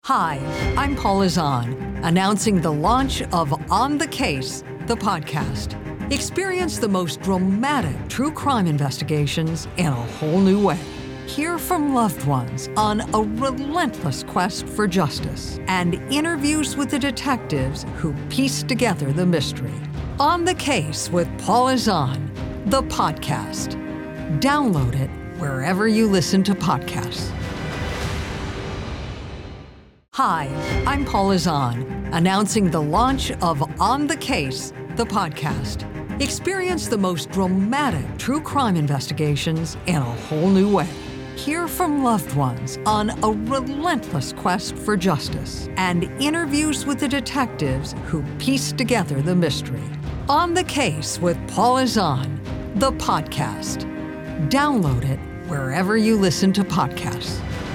Hi, I'm Paula Zahn, announcing the launch of On the Case, the podcast. Experience the most dramatic true crime investigations in a whole new way. Hear from loved ones on a relentless quest for justice and interviews with the detectives who piece together the mystery. On the Case with Paula Zahn, the podcast. Download it wherever you listen to podcasts. Hi, I'm Paula Zahn, announcing the launch of On the Case, the podcast. Experience the most dramatic true crime investigations in a whole new way. Hear from loved ones on a relentless quest for justice and interviews with the detectives who piece together the mystery. On the Case with Paula Zahn, the podcast. Download it wherever you listen to podcasts.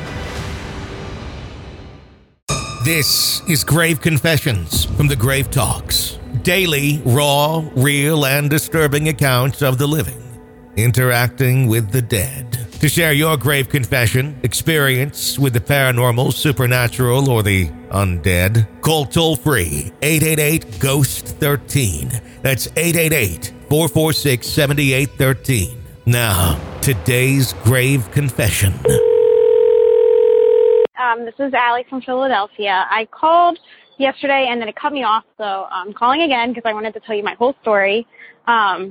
This is Grave Confessions from the Grave Talks. Daily, raw, real, and disturbing accounts of the living interacting with the dead. To share your grave confession, experience with the paranormal, supernatural, or the undead, call toll-free 888-GHOST-13. That's 888-446-7813. Now, today's grave confession. This is Allie from Philadelphia. I called yesterday and then it cut me off, so I'm calling again because I wanted to tell you my whole story. I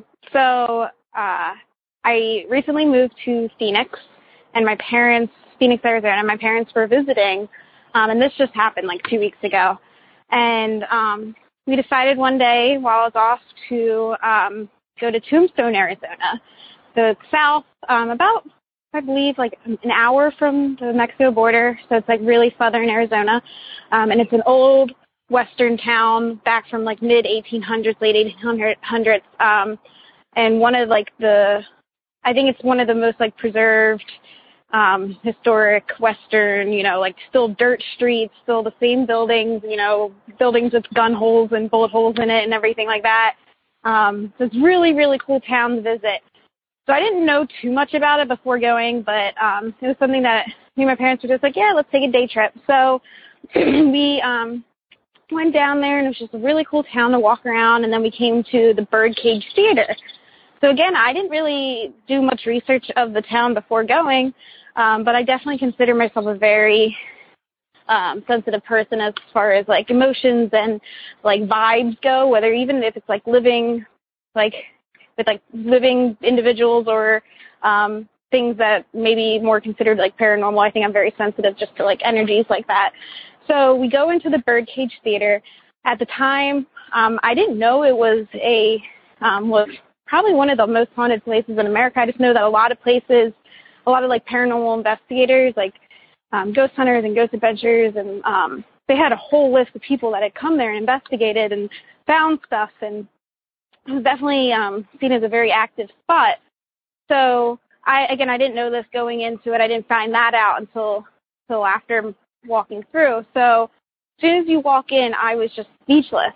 recently moved to Phoenix, Arizona. My parents were visiting, and this just happened like 2 weeks ago. And we decided one day while I was off to go to Tombstone, Arizona. So it's south, about I believe like an hour from the Mexico border, so it's like really southern Arizona, and it's an old western town back from like mid 1800s, late 1800s, and I think it's one of the most like preserved historic western, like still dirt streets, still the same buildings, buildings with gun holes and bullet holes in it and everything like that. So it's really, really cool town to visit. So I didn't know too much about it before going, but it was something that me and my parents were just like, yeah, let's take a day trip. So we went down there, and it was just a really cool town to walk around, and then we came to the Birdcage Theater. So again, I didn't really do much research of the town before going, but I definitely consider myself a very sensitive person as far as like emotions and like vibes go, whether even if it's like living with like living individuals or things that may be more considered like paranormal. I think I'm very sensitive just to like energies like that. So we go into the Birdcage Theater. At the time, I didn't know it was was probably one of the most haunted places in America. I just know that a lot of like paranormal investigators, like ghost hunters and ghost adventurers, and they had a whole list of people that had come there and investigated and found stuff, and it was definitely seen as a very active spot. So I didn't know this going into it. I didn't find that out until after walking through. So as soon as you walk in, I was just speechless.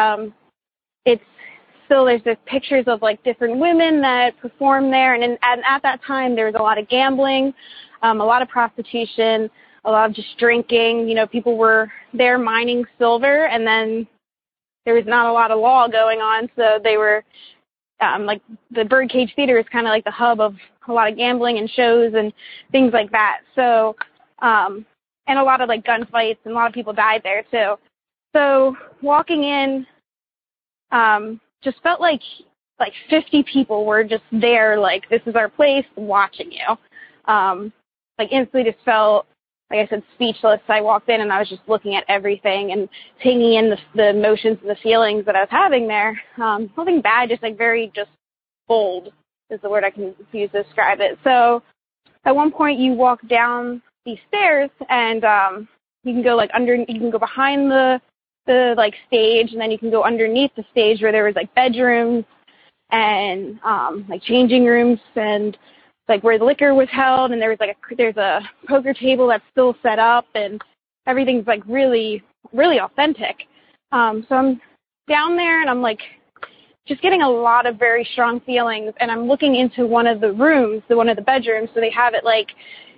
There's pictures of like different women that perform there, and at that time there was a lot of gambling, a lot of prostitution, a lot of just drinking. People were there mining silver, and then there was not a lot of law going on, so they were like the Birdcage Theater is kind of like the hub of a lot of gambling and shows and things like that. So, and a lot of like gunfights, and a lot of people died there too. So walking in, just felt like 50 people were just there, like this is our place, watching you. Like instantly just felt, like I said, speechless. I walked in and I was just looking at everything and taking in the emotions and the feelings that I was having there. Nothing bad, just like very just bold is the word I can use to describe it. So at one point you walk down these stairs, and you can go you can go behind the like stage, and then you can go underneath the stage where there was like bedrooms and like changing rooms, and like where the liquor was held, and there's a poker table that's still set up, and everything's like really, really authentic. So I'm down there, and I'm like just getting a lot of very strong feelings, and I'm looking into one of the rooms, one of the bedrooms, so they have it like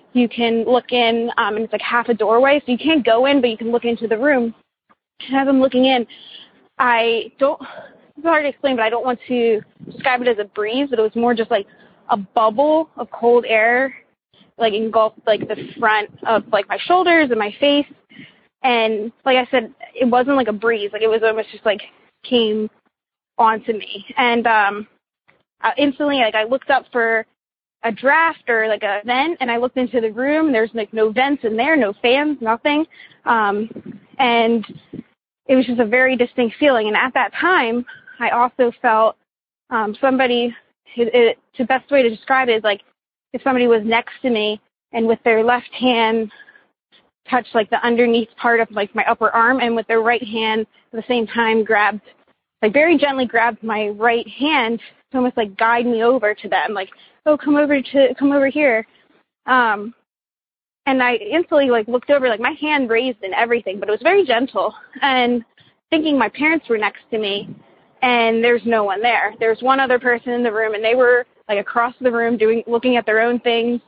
you can look in, and it's like half a doorway, so you can't go in, but you can look into the room. And as I'm looking in, it's hard to explain, but I don't want to describe it as a breeze, but it was more just like a bubble of cold air, like engulfed like the front of like my shoulders and my face. And like I said, it wasn't like a breeze, like it was almost just like came onto me. And instantly, like I looked up for a draft or like a vent, and I looked into the room. There's like no vents in there, no fans, nothing. And it was just a very distinct feeling. And at that time, I also felt somebody, the best way to describe it is like if somebody was next to me and with their left hand touched like the underneath part of like my upper arm, and with their right hand at the same time very gently grabbed my right hand to almost like guide me over to them, like, oh, come over here. And I instantly like looked over, like my hand raised and everything, but it was very gentle, and thinking my parents were next to me, and there's no one there. There's one other person in the room, and they were like across the room looking at their own things.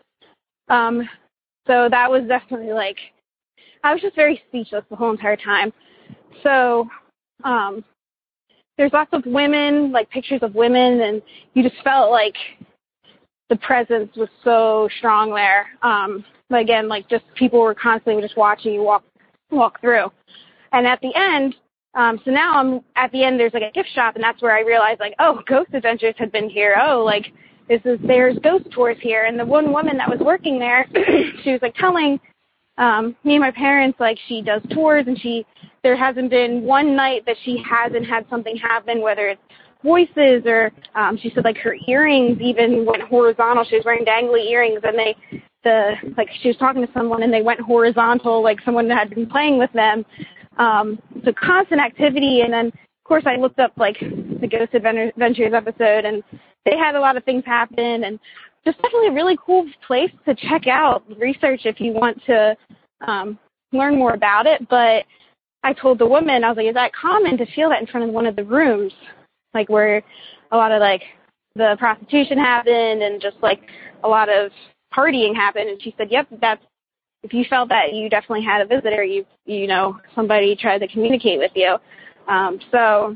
So that was definitely like, I was just very speechless the whole entire time. So, there's lots of women, like pictures of women, and you just felt like the presence was so strong there. But again, like just people were constantly just watching you walk through. And at the end, so now I'm at the end, there's like a gift shop, and that's where I realized like, oh, Ghost Adventures had been here. Oh, like there's ghost tours here. And the one woman that was working there, she was like telling me and my parents, like she does tours, and there hasn't been one night that she hasn't had something happen, whether it's voices or she said like her earrings even went horizontal. She was wearing dangly earrings, and she was talking to someone and they went horizontal, like someone had been playing with them. So constant activity. And then of course I looked up like the Ghost Adventures episode, and they had a lot of things happen, and just definitely a really cool place to check out, research if you want to learn more about it. But I told the woman, I was like, is that common to feel that in front of one of the rooms, like where a lot of like the prostitution happened and just like a lot of partying happened? And she said, yep, if you felt that, you definitely had a visitor, you know, somebody tried to communicate with you. So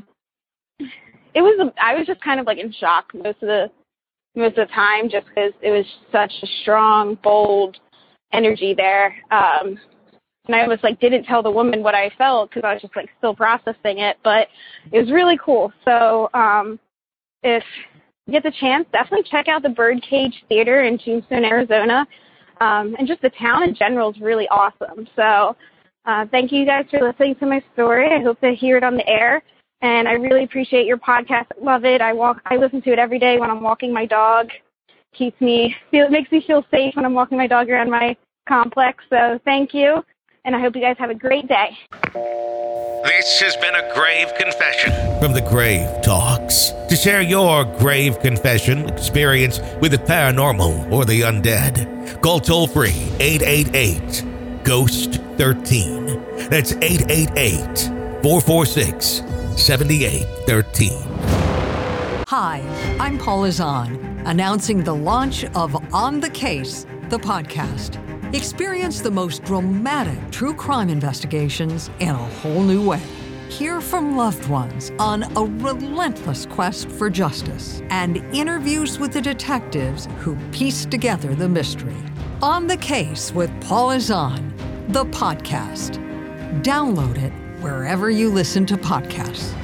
I was just kind of like in shock most of the time, just because it was such a strong, bold energy there. And I almost like didn't tell the woman what I felt because I was just like still processing it, but it was really cool. So if you get the chance, definitely check out the Birdcage Theater in Tombstone, Arizona. And just the town in general is really awesome. So thank you guys for listening to my story. I hope to hear it on the air. And I really appreciate your podcast. Love it. I listen to it every day when I'm walking my dog. It makes me feel safe when I'm walking my dog around my complex. So thank you. And I hope you guys have a great day. This has been a grave confession from the Grave Talks. To share your grave confession experience with the paranormal or the undead, call toll-free 888-GHOST-13. That's 888-446-7813. Hi, I'm Paula Zahn, announcing the launch of On the Case, the podcast. Experience the most dramatic true crime investigations in a whole new way. Hear from loved ones on a relentless quest for justice, and interviews with the detectives who piece together the mystery. On the Case with Paula Zahn, the podcast. Download it wherever you listen to podcasts.